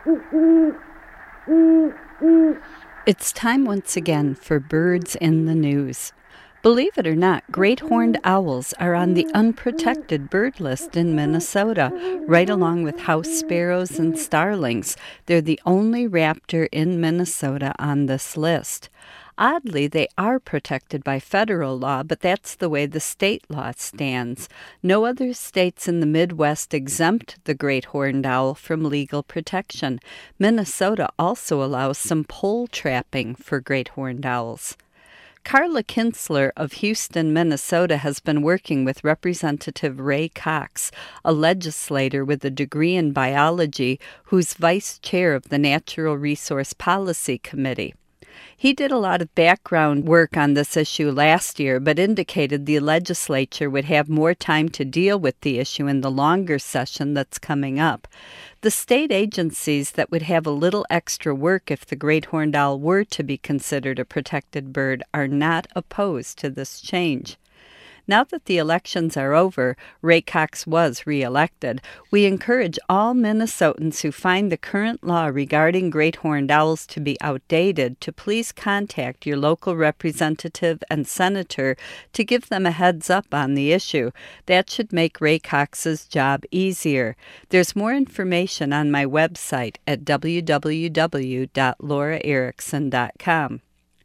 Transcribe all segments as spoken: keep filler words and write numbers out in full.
It's time once again for Birds in the News. Believe it or not, great horned owls are on the unprotected bird list in Minnesota, right along with house sparrows and starlings. They're the only raptor in Minnesota on this list. Oddly, they are protected by federal law, but that's the way the state law stands. No other states in the Midwest exempt the great horned owl from legal protection. Minnesota also allows some pole trapping for great horned owls. Carla Kintzler of Houston, Minnesota, has been working with Representative Ray Cox, a legislator with a degree in biology who's vice chair of the Natural Resource Policy Committee. He did a lot of background work on this issue last year, but indicated the legislature would have more time to deal with the issue in the longer session that's coming up. The state agencies that would have a little extra work if the great horned owl were to be considered a protected bird are not opposed to this change. Now that the elections are over, Ray Cox was reelected. We encourage all Minnesotans who find the current law regarding great horned owls to be outdated to please contact your local representative and senator to give them a heads up on the issue. That should make Ray Cox's job easier. There's more information on my website at w w w dot laura erickson dot com.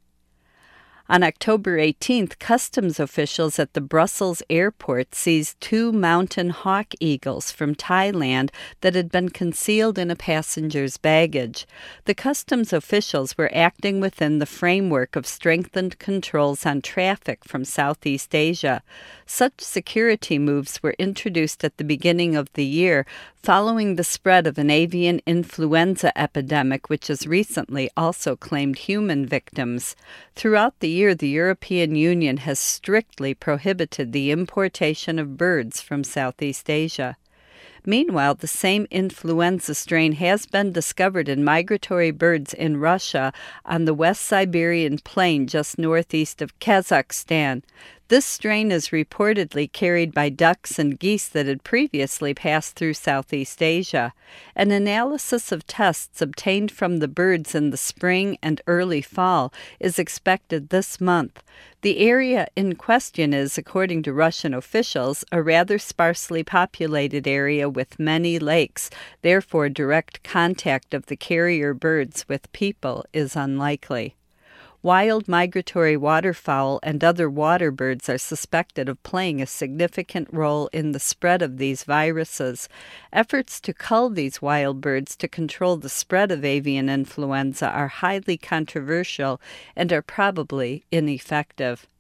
On October eighteenth, customs officials at the Brussels airport seized two mountain hawk eagles from Thailand that had been concealed in a passenger's baggage. The customs officials were acting within the framework of strengthened controls on traffic from Southeast Asia. Such security moves were introduced at the beginning of the year, following the spread of an avian influenza epidemic, which has recently also claimed human victims. Throughout the year, the European Union has strictly prohibited the importation of birds from Southeast Asia. Meanwhile, the same influenza strain has been discovered in migratory birds in Russia on the West Siberian plain just northeast of Kazakhstan. This strain is reportedly carried by ducks and geese that had previously passed through Southeast Asia. An analysis of tests obtained from the birds in the spring and early fall is expected this month. The area in question is, according to Russian officials, a rather sparsely populated area with many lakes. Therefore, direct contact of the carrier birds with people is unlikely. Wild migratory waterfowl and other water birds are suspected of playing a significant role in the spread of these viruses. Efforts to cull these wild birds to control the spread of avian influenza are highly controversial and are probably ineffective.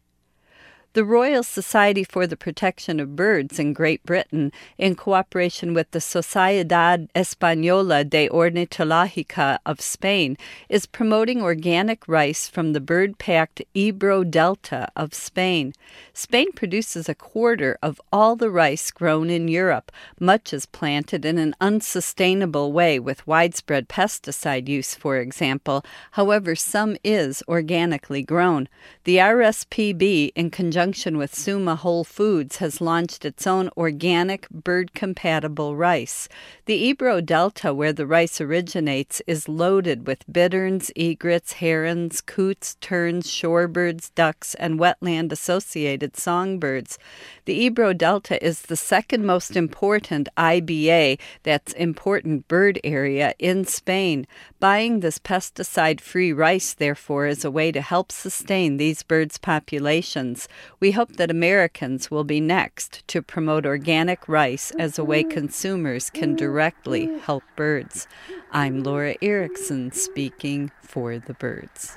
The Royal Society for the Protection of Birds in Great Britain, in cooperation with the Sociedad Española de Ornitología of Spain, is promoting organic rice from the bird-packed Ebro Delta of Spain. Spain produces a quarter of all the rice grown in Europe. Much is planted in an unsustainable way with widespread pesticide use, for example. However, some is organically grown. The R S P B, in conjunction with Suma Whole Foods, has launched its own organic, bird-compatible rice. The Ebro Delta, where the rice originates, is loaded with bitterns, egrets, herons, coots, terns, shorebirds, ducks, and wetland-associated songbirds. The Ebro Delta is the second most important I B A, that's important bird area, in Spain. Buying this pesticide-free rice, therefore, is a way to help sustain these birds' populations. We hope that Americans will be next to promote organic rice as a way consumers can directly help birds. I'm Laura Erickson, speaking for the birds.